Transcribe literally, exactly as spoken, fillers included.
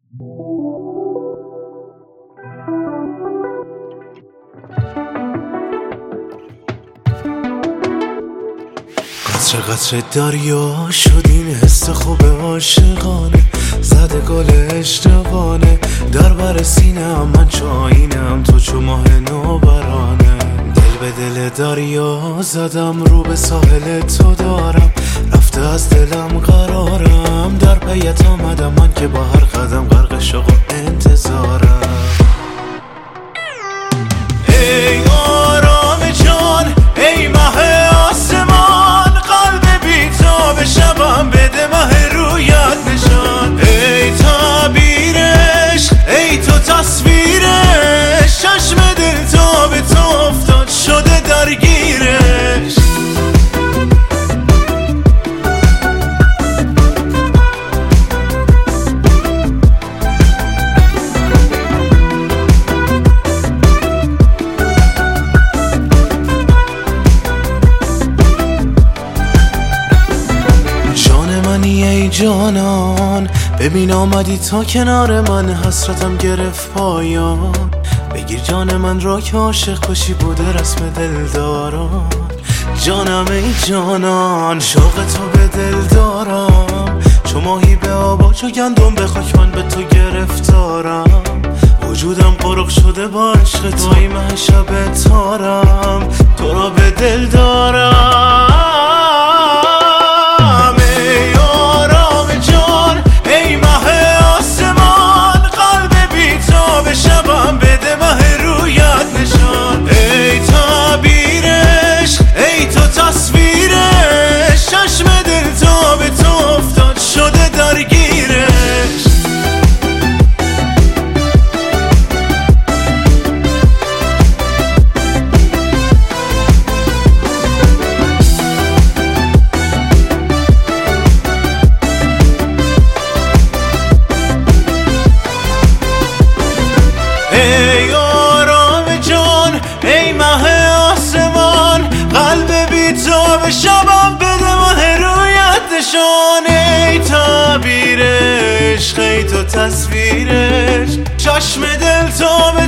قطره قطره دریا شد این حس خوب عاشقانه، زده گل اشتبانه در بر سینه هم من چو آینم، تو چو ماه نوبرانه. دل به دل دریا زدم رو به ساحل تو دارم، رفته از دلم قرارم، در پیت آمدم من که با هر قدم غرق شوق و انتظارم. ای آرام جان ای مه آسمان، قلب بی‌تاب شبم بده مه رویت نشان. ای تعبیرش ای تو تصویرش، چشم دل تا به تو افتاد شده درگیرش. ای جانان ببین آمدی تا کنار من، حسرتم گرفت پایان. بگیر جان من را که عاشق کشی بوده رسم دلداران. جانم ای جانان شوق تو به دل دارم، چو ماهی به آب چو گندم به خاک من به تو گرفتارم. وجودم غرق شده با عشق تو ای مه شب تارم، تو را به دل دارم. شبم بده مه رویت نشان. ای تعبیرش ای تو تصویرش، چشم دل تا به تو افتاد شده درگیرش. ای آرام جان ای مه آسمان، قلب بی‌تاب شبم بده مه رویت نشان. ای تعبیرش ای تو تصویرش، چشم دل تا